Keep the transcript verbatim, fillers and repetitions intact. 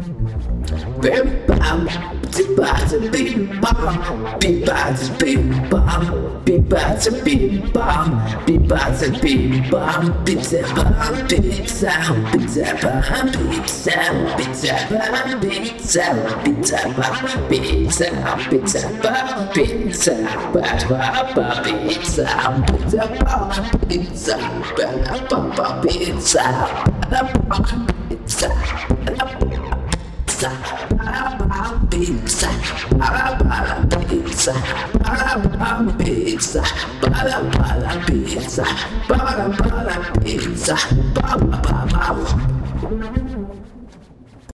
Bim bam, bim bam, bim bam, bim bam, bim bam, bim bam, bim bam, bim bam, bim bam, pizza bam, pizza, pizza bam, pizza, pizza bam, pizza, pizza bam, pizza, pizza bam, pizza, bam, bam, pizza, pizza bam, pizza, bam, bam, pizza, bam, pizza, pizza, para pizza, para pizza, para para pizza, para para pizza, para para